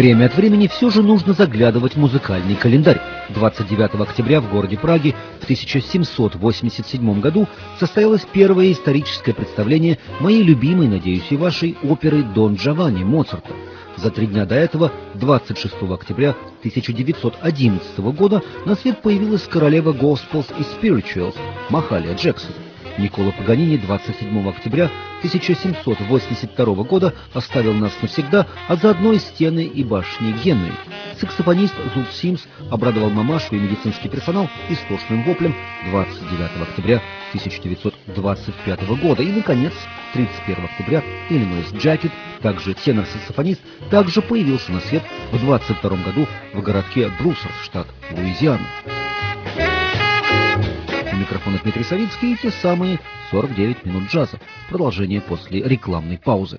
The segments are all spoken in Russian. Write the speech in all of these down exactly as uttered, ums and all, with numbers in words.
Время от времени все же нужно заглядывать в музыкальный календарь. двадцать девятого октября в городе Праге в тысяча семьсот восемьдесят седьмом году состоялось первое историческое представление моей любимой, надеюсь, и вашей оперы «Дон Джованни» Моцарта. За три дня до этого, двадцать шестого октября тысяча девятьсот одиннадцатого года, на свет появилась королева Gospels и Spirituals Махалия Джексон. Никколо Паганини двадцать седьмого октября тысяча семьсот восемьдесят второго года оставил нас навсегда, а заодно и стены и башни Генуи. Саксофонист Зулт Симс обрадовал мамашу и медицинский персонал истошным воплем двадцать девятого октября тысяча девятьсот двадцать пятого года. И, наконец, тридцать первого октября Иллинойс Джакет, также тенор-саксофонист, также появился на свет в двадцать втором году в городке Брусерс, штат Луизиана. У микрофона Дмитрий Савицкий и те самые сорок девять минут джаза. Продолжение после рекламной паузы.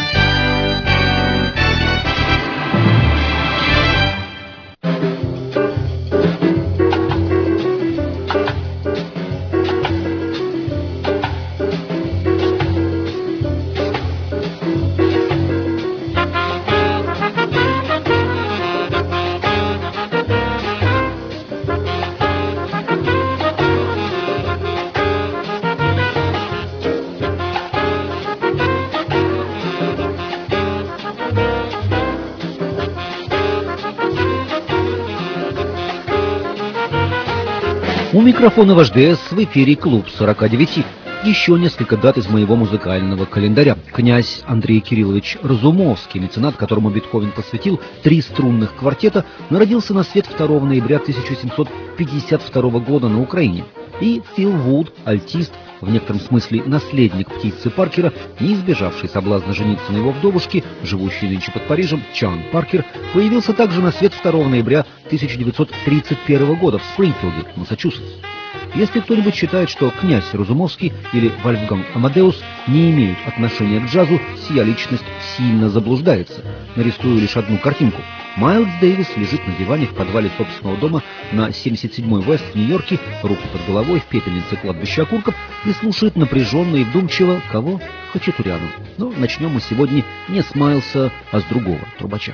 У микрофона ваш ДС в эфире клуб сорока девяти. Еще несколько дат из моего музыкального календаря. Князь Андрей Кириллович Разумовский, меценат, которому Бетховен посвятил три струнных квартета, народился на свет второго ноября тысяча семьсот пятьдесят второго года на Украине. И Фил Вуд, альтист, в некотором смысле наследник птицы Паркера, не избежавший соблазна жениться на его вдовушке, живущей нынче под Парижем, Чан Паркер, появился также на свет второго ноября тысяча девятьсот тридцать первого года в Спрингфилде, Массачусетс. Если кто-нибудь считает, что князь Разумовский или Вольфганг Амадеус не имеют отношения к джазу, сия личность сильно заблуждается. Нарисую лишь одну картинку. Майлз Дэвис лежит на диване в подвале собственного дома на семьдесят седьмой Вест в Нью-Йорке, руки под головой в пепельнице кладбища окурков, и слушает напряженно и вдумчиво кого? Хачатуряну. Но начнем мы сегодня не с Майлса, а с другого трубача.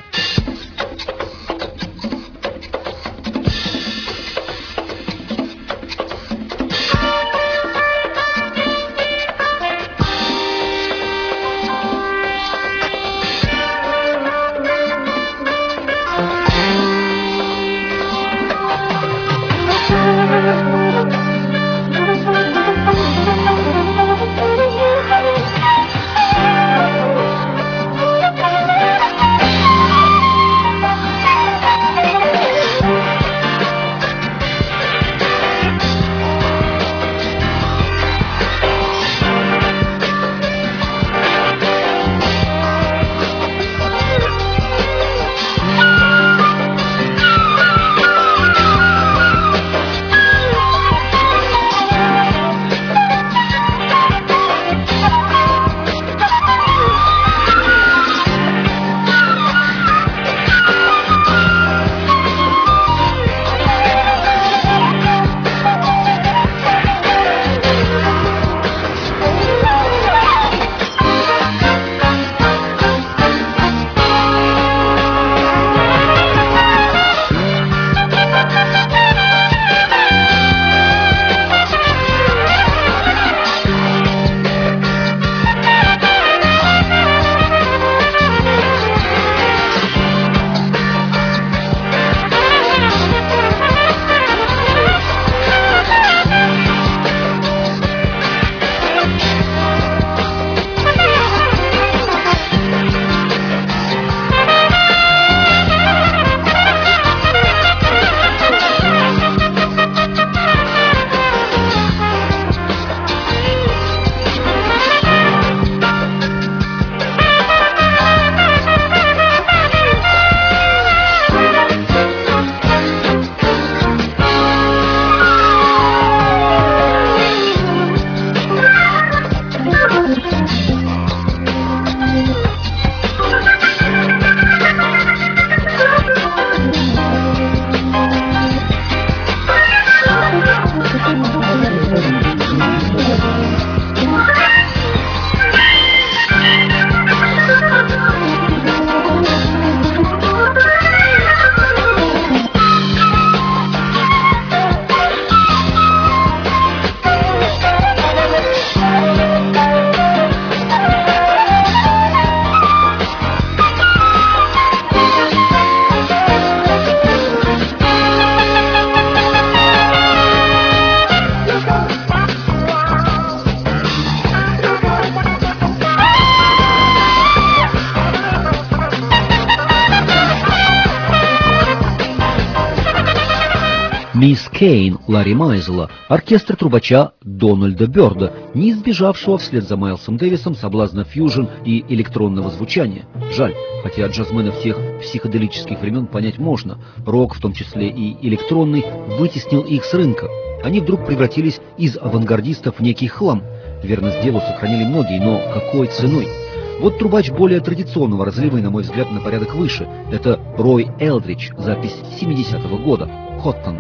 «Мисс Кейн» Ларри Майзела, оркестр трубача Дональда Бёрда, не избежавшего вслед за Майлсом Дэвисом соблазна фьюжн и электронного звучания. Жаль, хотя джазменов тех психоделических времен понять можно, рок, в том числе и электронный, вытеснил их с рынка. Они вдруг превратились из авангардистов в некий хлам. Верность делу сохранили многие, но какой ценой? Вот трубач более традиционного разлива и, на мой взгляд, на порядок выше. Это Рой Элдридж, запись семидесятого года, «Коттон».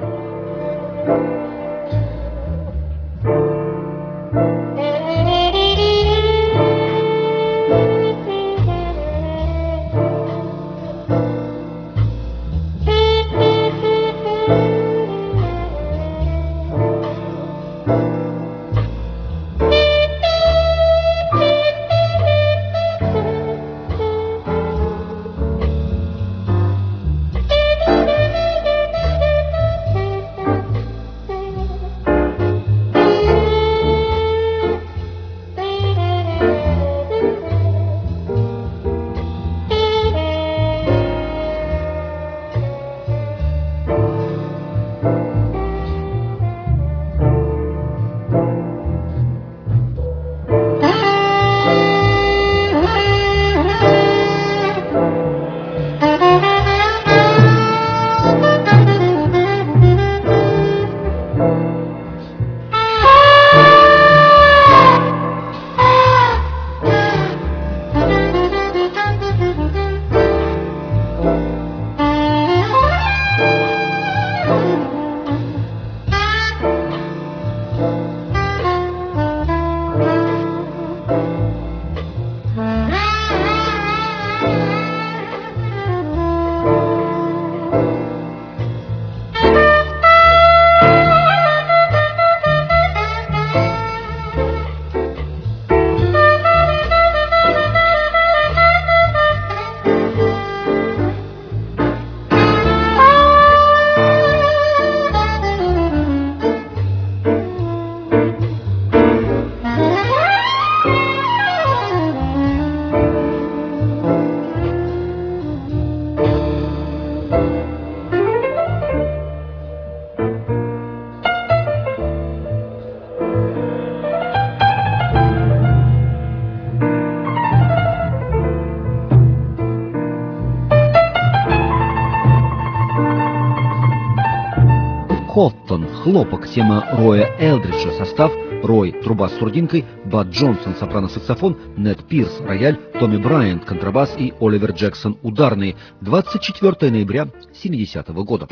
«Коттон», «Хлопок», тема Роя Элдриджа, состав: Рой — труба с сурдинкой, Бад Джонсон — сопрано-саксофон, Нед Пирс — рояль, Томми Брайант — контрабас и Оливер Джексон — ударные. двадцать четвёртого ноября семидесятого года.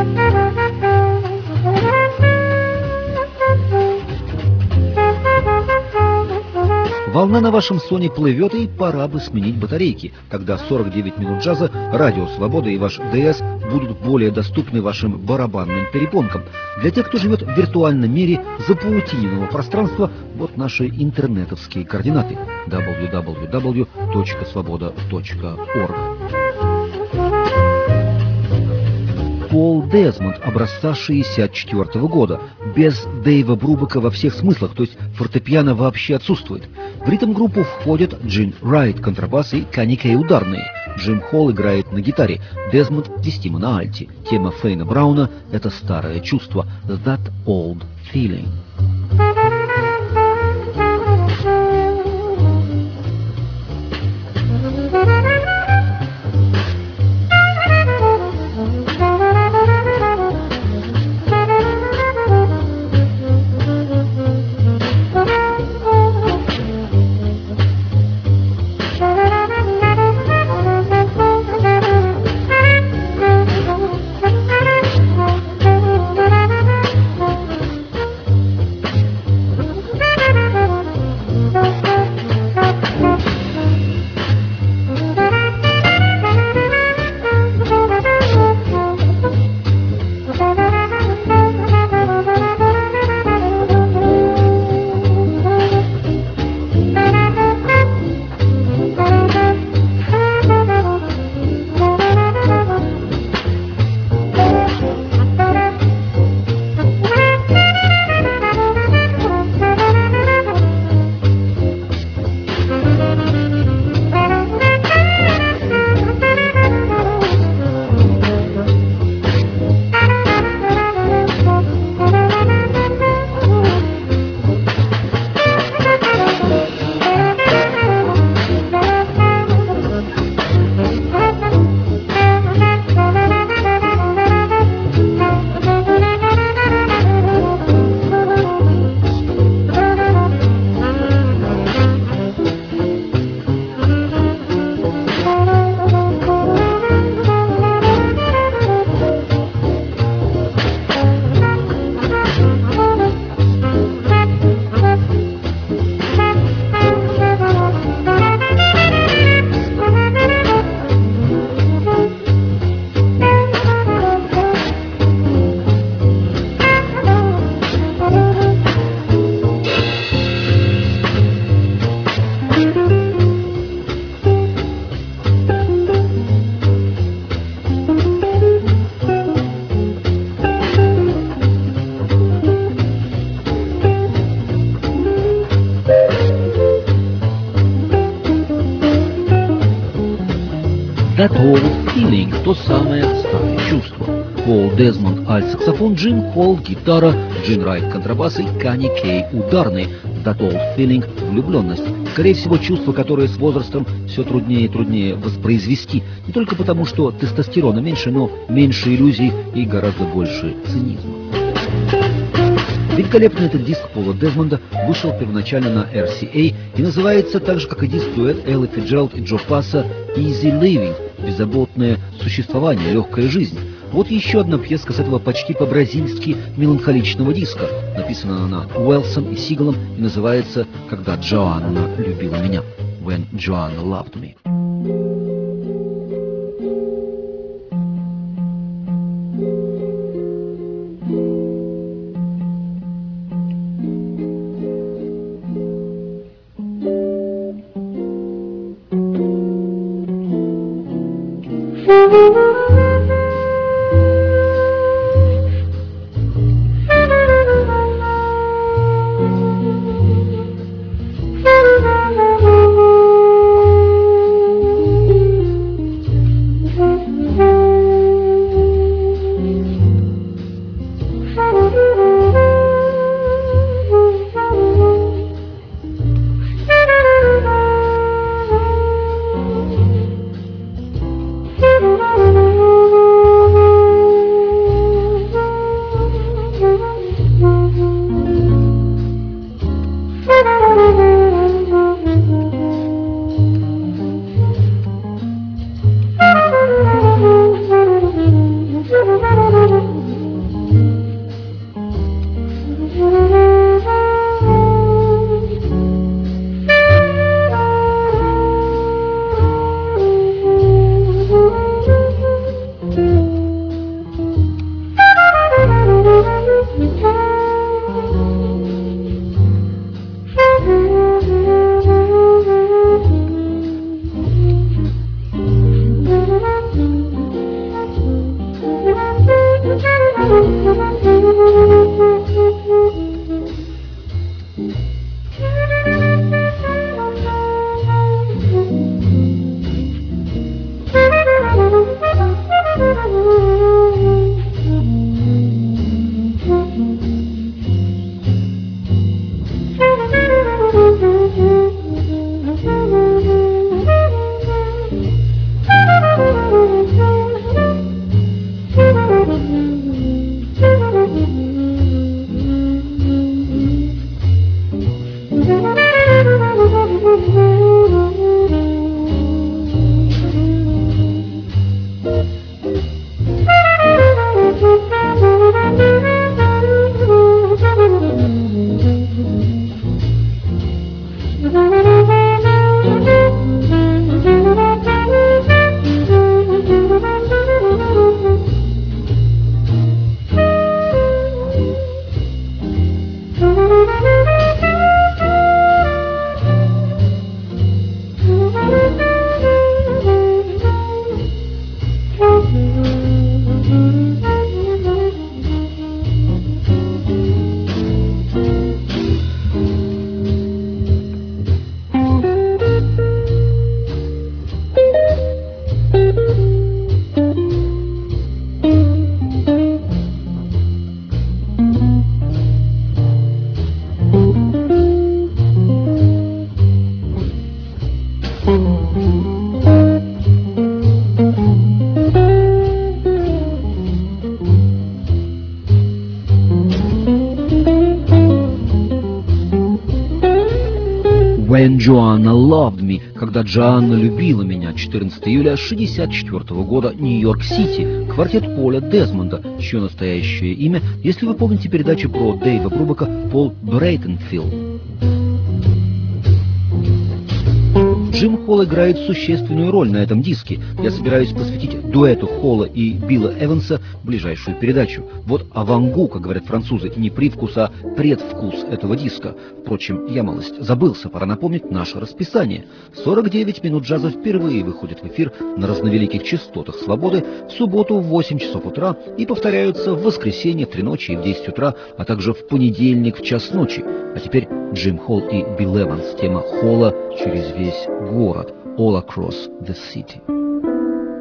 Волна на вашем соне плывет, и пора бы сменить батарейки. Тогда сорок девять минут джаза, радио «Свобода» и ваш ДС будут более доступны вашим барабанным перепонкам. Для тех, кто живет в виртуальном мире запаутиненного пространства, вот наши интернетовские координаты: дабл ю дабл ю дабл ю точка свобода точка орг. Пол Дезмонд образца шестьдесят четвёртого года. Без Дэйва Брубака во всех смыслах, то есть фортепиано вообще отсутствует. В ритм-группу входят Джин Райт, контрабас, и Канни Кей, ударные. Джим Холл играет на гитаре, Дезмонд Дистима на альте. Тема Фейна Брауна — это старое чувство, That Old Feeling. That Old Feeling, то самое старое чувство. Пол Дезмонд альт-саксофон, Джим Холл гитара, Джин Райт контрабас и Канни Кей ударный. That Old Feeling – влюбленность. Скорее всего, чувство, которое с возрастом все труднее и труднее воспроизвести. Не только потому, что тестостерона меньше, но меньше иллюзий и гораздо больше цинизма. Великолепный этот диск Пола Дезмонда вышел первоначально на эр си эй и называется так же, как и диск-дуэт Эллы Фицджеральд и Джо Пасса «Easy Living» – «Беззаботное существование, легкая жизнь». Вот еще одна пьеска с этого почти по-бразильски меланхоличного диска. Написана она Уэллсом и Сигалом и называется «Когда Джоанна любила меня» – «When Joanna Loved Me». When Joanna Loved Me, когда Джоанна любила меня, четырнадцатого июля шестьдесят четвёртого года, Нью-Йорк-Сити, квартет Пола Дезмонда, чье настоящее имя, если вы помните передачу про Дэйва Брубака, Пол Брейтенфилд. Джим Холл играет существенную роль на этом диске. Я собираюсь посвятить дуэту Холла и Билла Эванса ближайшую передачу. Вот авангу, как говорят французы, не привкус, а предвкус этого диска. Впрочем, я малость забылся, пора напомнить наше расписание. сорок девять минут джаза впервые выходит в эфир на разновеликих частотах «Свободы» в субботу в восемь часов утра и повторяются в воскресенье в три ночи и в десять утра, а также в понедельник в час ночи. А теперь Джим Холл и Билл Эванс, тема Холла через весь город, All Across the City.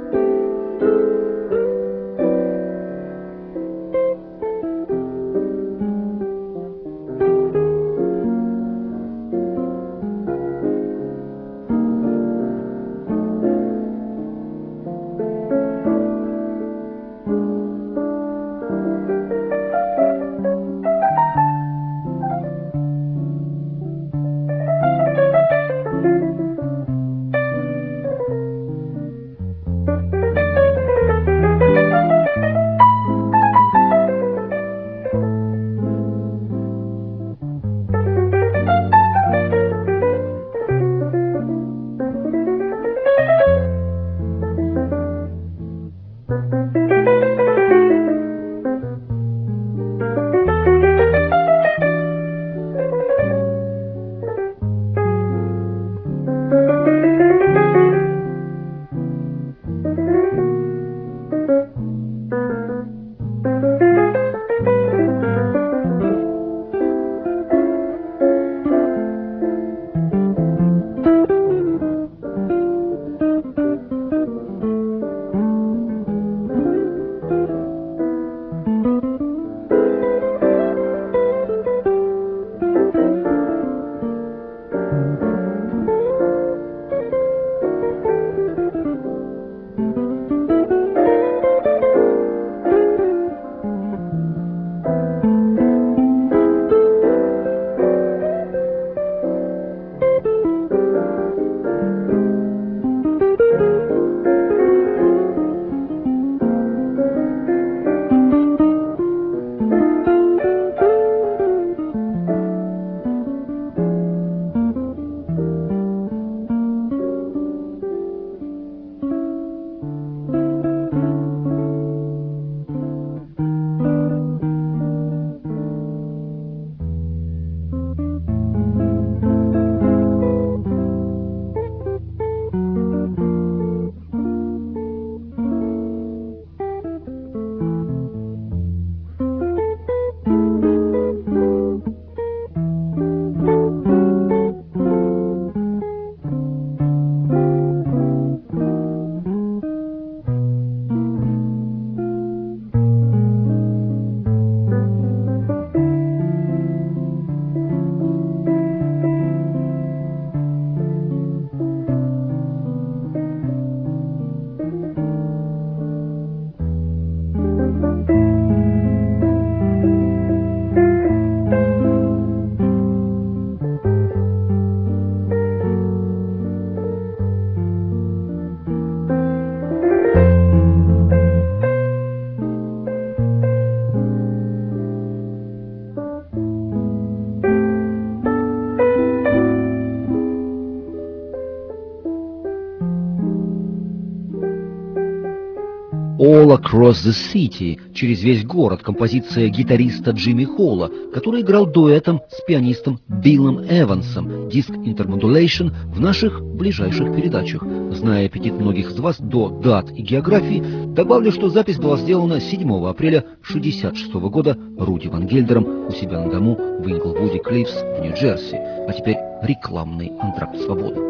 All Across the City, через весь город, композиция гитариста Джимми Холла, который играл дуэтом с пианистом Биллом Эвансом, диск Intermodulation в наших ближайших передачах. Зная аппетит многих из вас до дат и географии, добавлю, что запись была сделана седьмого апреля шестьдесят шестого года Руди Ван Гельдером у себя на дому в Инглвуде Клиффс в Нью-Джерси. А теперь рекламный антракт свободы.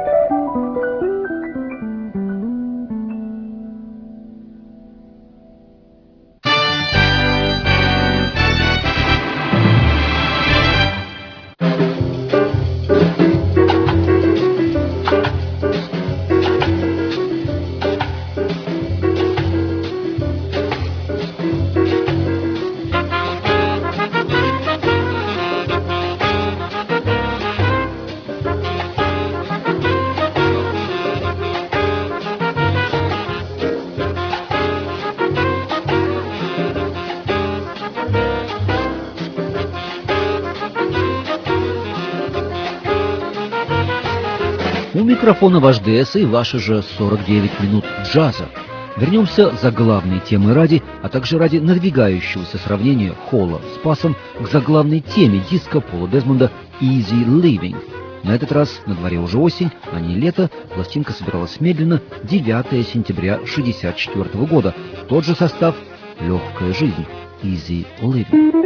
У микрофона ваш ДС и ваши же сорок девять минут джаза. Вернемся за главной темой ради, а также ради надвигающегося сравнения Холла с Пассом к заглавной теме диска Пола Дезмонда «Easy Living». На этот раз на дворе уже осень, а не лето. Пластинка собиралась медленно, девятого сентября шестьдесят четвёртого года. Тот же состав «Легкая жизнь» «Easy Living».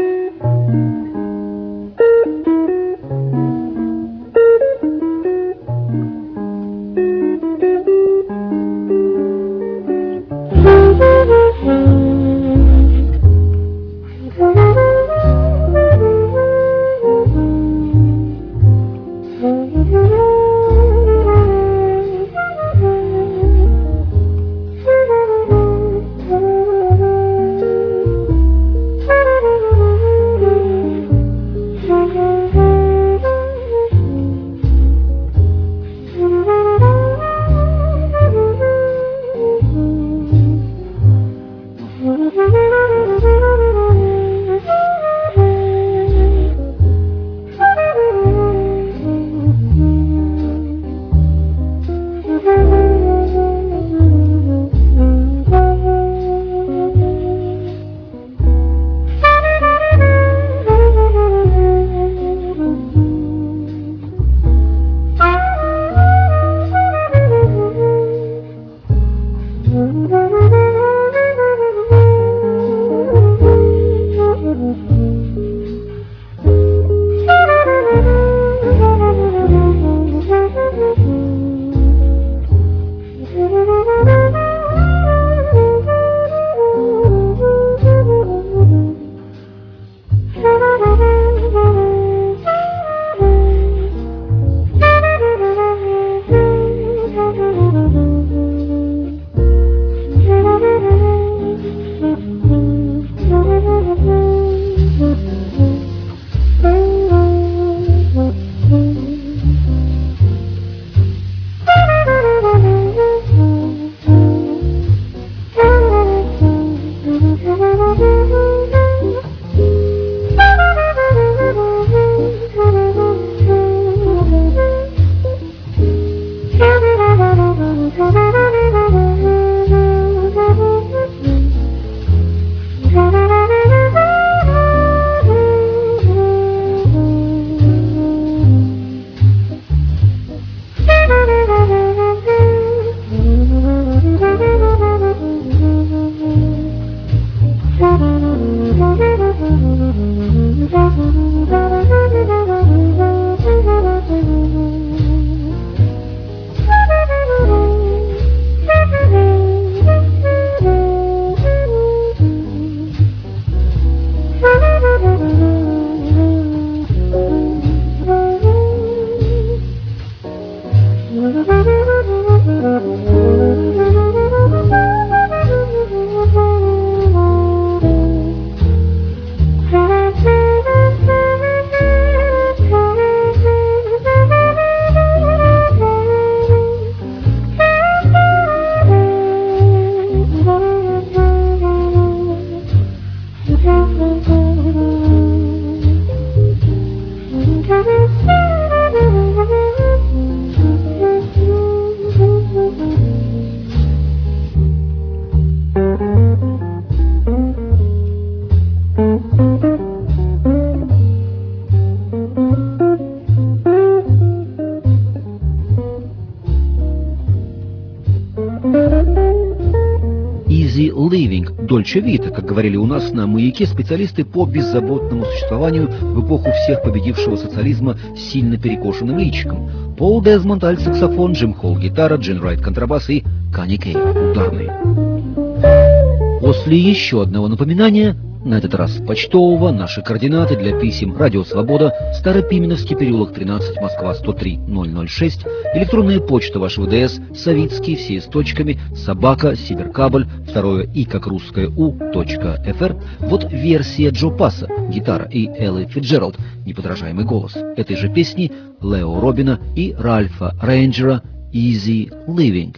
Easy Living, Dolce Vita, как говорили у нас на «Маяке» специалисты по беззаботному существованию в эпоху всех победившего социализма с сильно перекошенным личиком. Пол Дезмонд, альт-саксофон, Джим Холл, гитара, Джин Райт, контрабас и Канни Кей, ударные. После еще одного напоминания, на этот раз почтового, наши координаты для писем: Радио Свобода, Старопименовский переулок тринадцать, Москва сто три ноль шесть, электронная почта вашего ДС, Савицкий, все с точками, собака, Сибиркабль, второе и как русское у, точка фр. Вот версия Джо Пасса, гитара, и Эллы Фитджеральд, неподражаемый голос этой же песни, Лео Робина и Ральфа Рейнджера, Easy Living.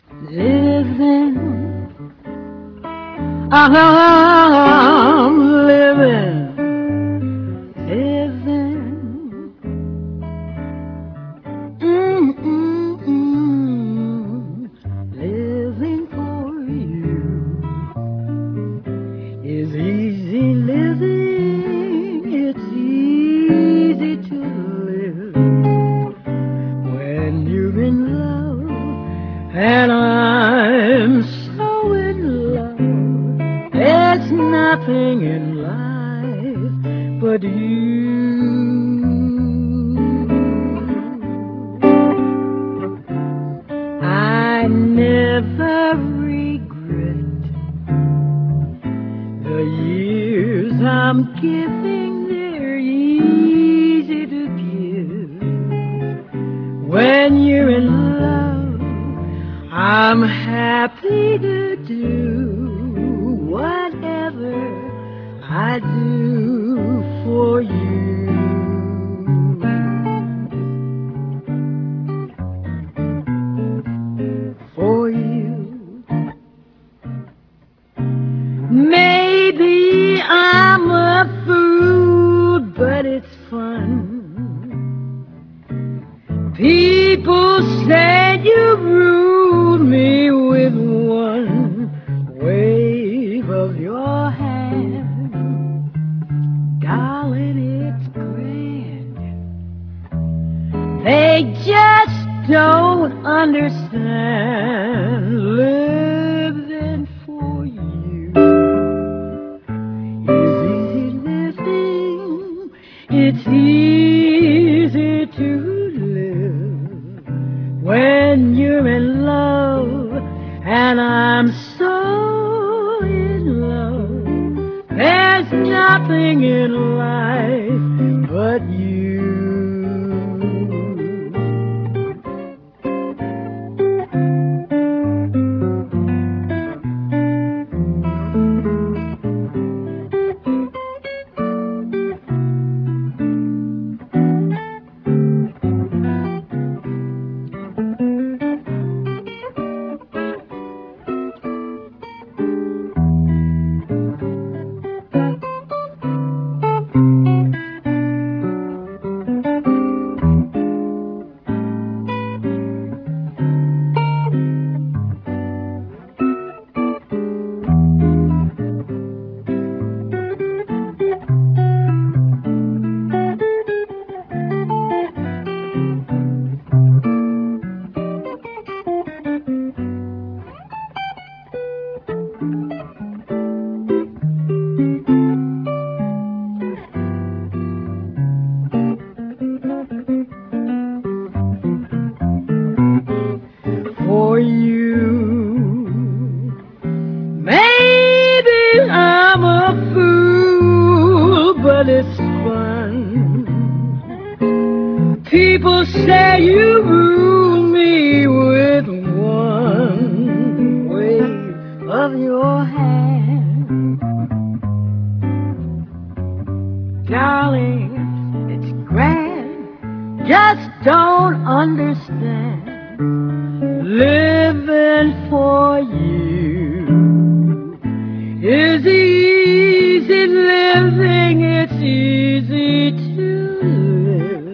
I'm living, living, mm-mm-mm, living for you is easy living, it's easy to live when you're in love, and I'm so in love. There's nothing in life but you. I never regret the years I'm giving, they're easy to give. When you're in love, I'm happy to do whatever I do for you. For you. Maybe I'm a fool, but it's fun. People say you rule me with one wave of your hand. Darling, it's grand. They just don't understand. Living for you is easy living. It's easy to live when you're in love, and I'm so in love. There's nothing in life but you. For you, maybe I'm a fool, but it's fun. People say you rule me with one wave of your hand. Darling, it's grand, just don't understand. Living for you is easy living, it's easy to live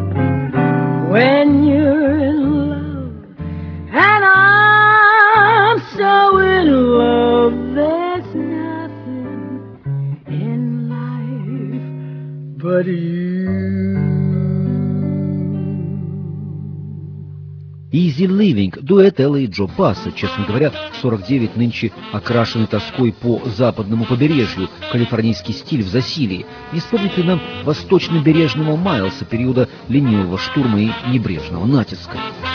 when you're in love, and I'm so in love. There's nothing in life but you. Easy Easy Living, дуэт Эллы и Джо Басса, честно говоря, сорок девять нынче окрашенный тоской по западному побережью, калифорнийский стиль в засилии. Не вспомнит ли нам восточно-бережного Майлса периода ленивого штурма и небрежного натиска?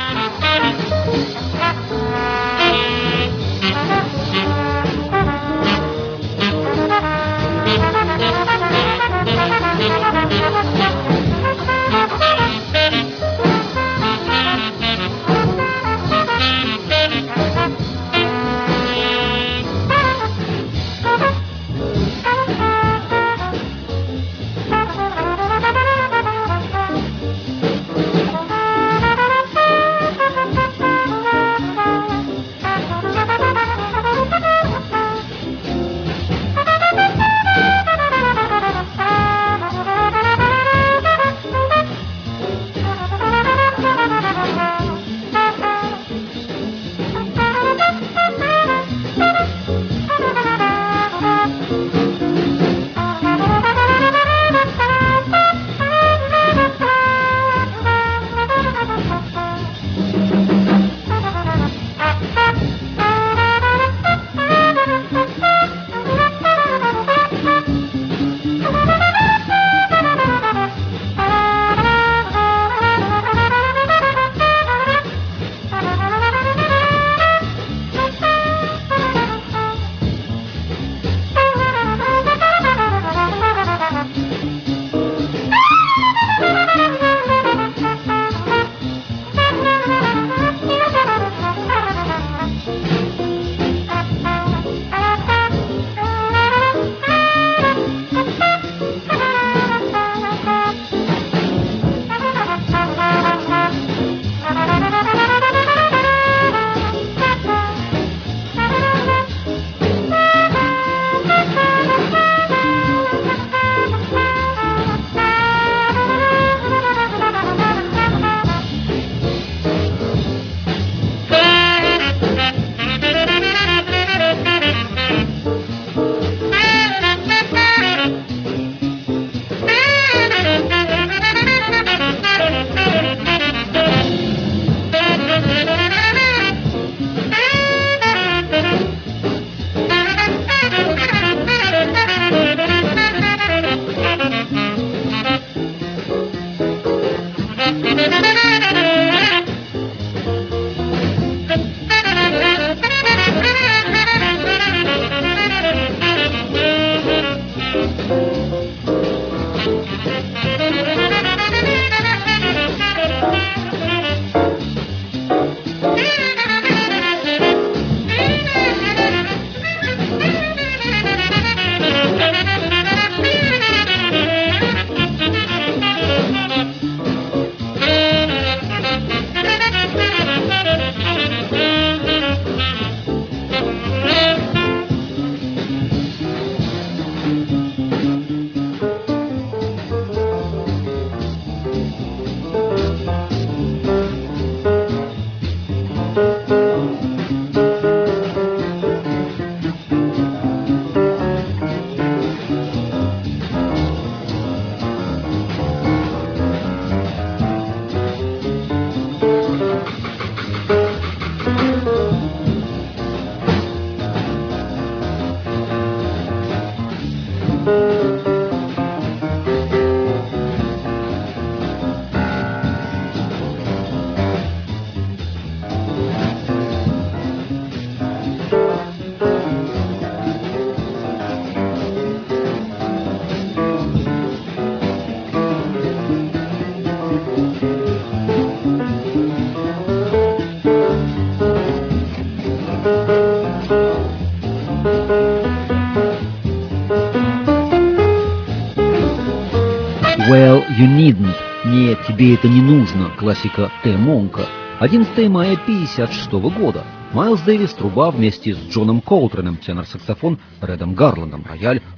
Well, you needn't. Нет, тебе это не нужно. Классика Т. Монка. одиннадцатого мая пятьдесят шестого года. Майлз Дэвис, труба вместе с Джоном Колтреном, тенор-саксофон Редом Гарландом, рояль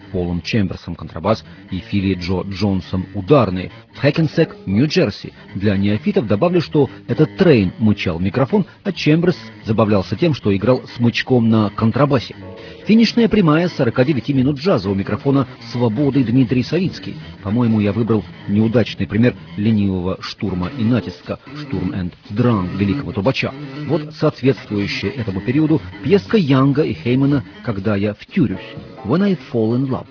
Полом Чемберсом контрабас и Филли Джо Джонсом ударные. В Хэкенсек, Нью-Джерси. Для неофитов добавлю, что этот Трейн мычал микрофон, а Чемберс забавлялся тем, что играл смычком на контрабасе. Финишная прямая сорок девять минут джаза у микрофона «Свободы» Дмитрий Савицкий. По-моему, я выбрал неудачный пример ленивого штурма и натиска «Штурм энд драм» великого трубача. Вот соответствующая этому периоду пьеска Янга и Хеймана «Когда я втюрюсь» «When I Fall in Love».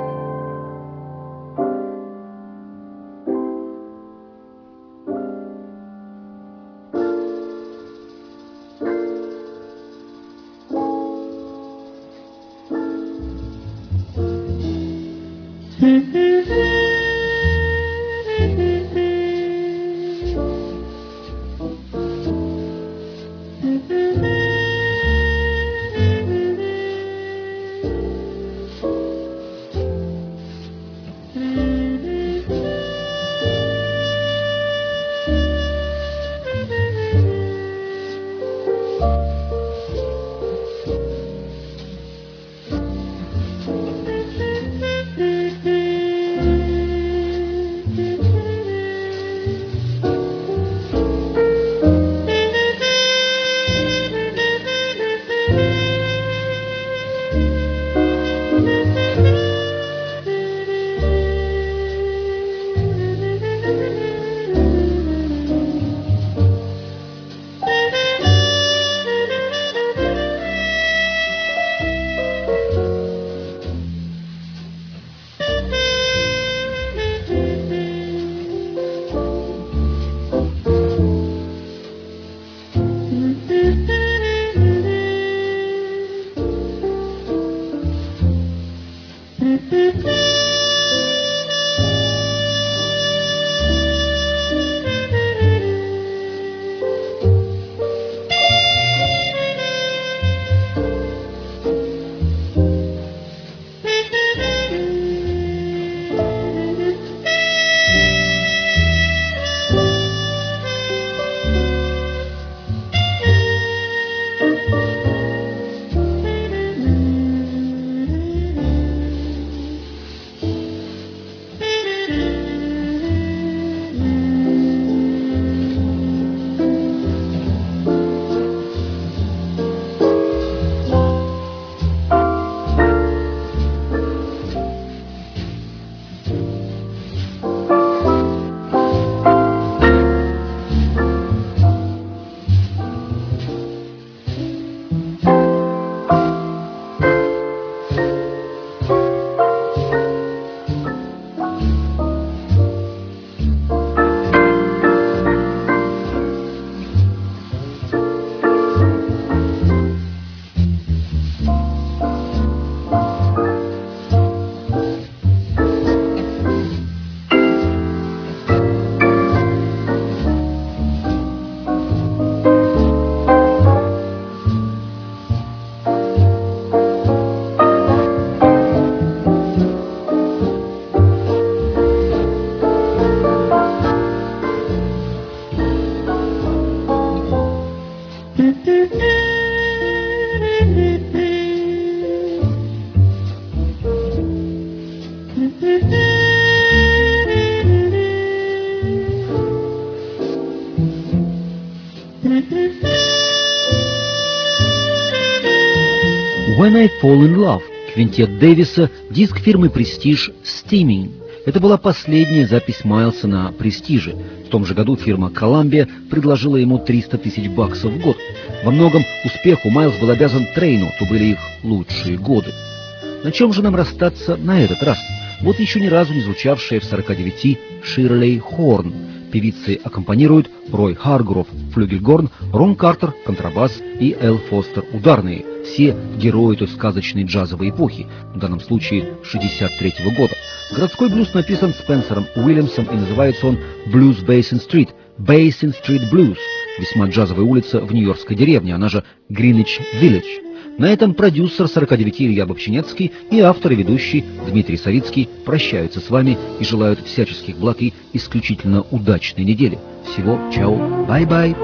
When I Fall in Love, квинтет Дэвиса, диск фирмы Prestige Steaming. Это была последняя запись Майлса на Престиже. В том же году фирма Columbia предложила ему триста тысяч баксов в год. Во многом успеху Майлз был обязан Трейну, то были их лучшие годы. На чем же нам расстаться на этот раз? Вот еще ни разу не звучавшая в сорока девяти Ширлей Хорн. Певицы аккомпанируют Рой Харгров, флюгельгорн, Рон Картер, контрабас и Эл Фостер, ударные. Все герои той сказочной джазовой эпохи, в данном случае шестьдесят третьего года. Городской блюз написан Спенсером Уильямсом и называется он «Blues Basin Street», «Basin Street Blues», весьма джазовая улица в нью-йоркской деревне, она же Гринвич Виллидж. На этом продюсер сорока девяти Илья Бобчинецкий и автор и ведущий Дмитрий Савицкий прощаются с вами и желают всяческих благ и исключительно удачной недели. Всего чао, бай-бай.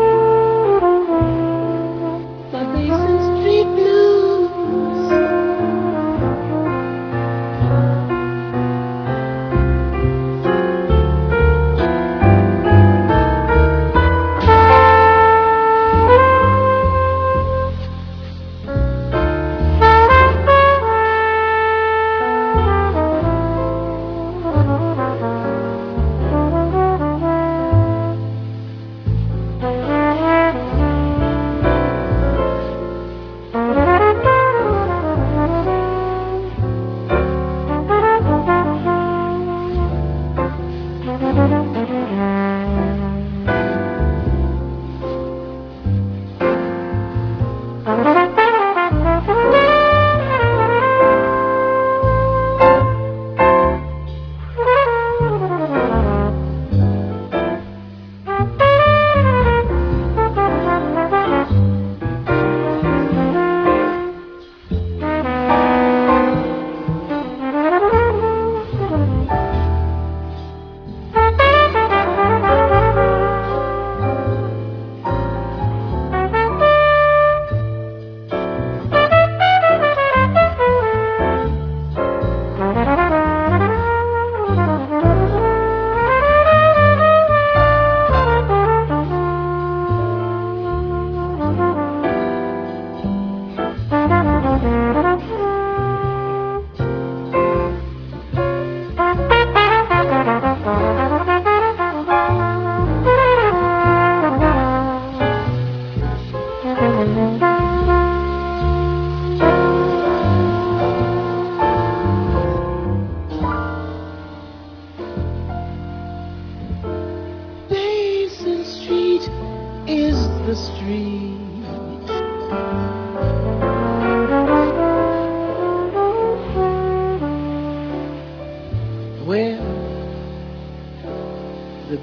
Basin Street Blues.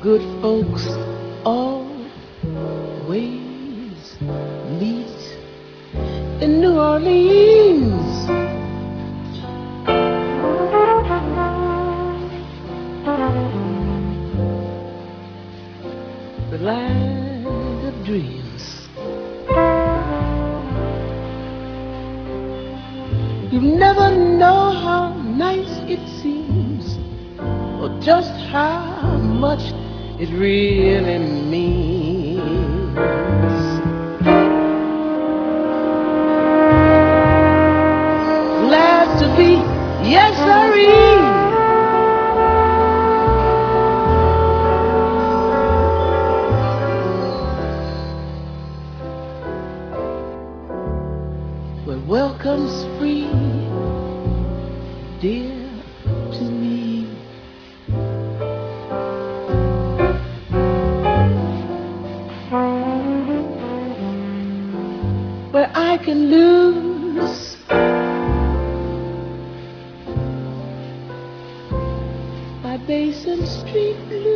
good folks always meet in New Orleans. The land of dreams. You never know how nice it seems, or just how much it really means. Glad to be, yes sirree, where welcome's free, dear to me. Where I can lose my Basin Street blues.